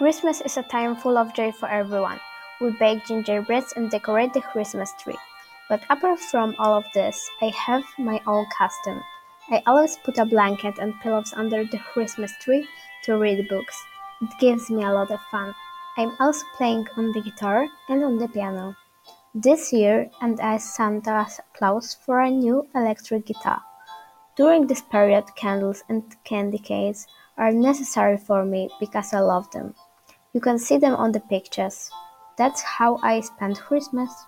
Christmas is a time full of joy for everyone. We bake gingerbreads and decorate the Christmas tree. But apart from all of this, I have my own custom. I always put a blanket and pillows under the Christmas tree to read books. It gives me a lot of fun. I'm also playing on the guitar and on the piano. This year, and asked Santa Claus for a new electric guitar. During this period, candles and candy canes are necessary for me because I love them. You can see them on the pictures. That's how I spend Christmas.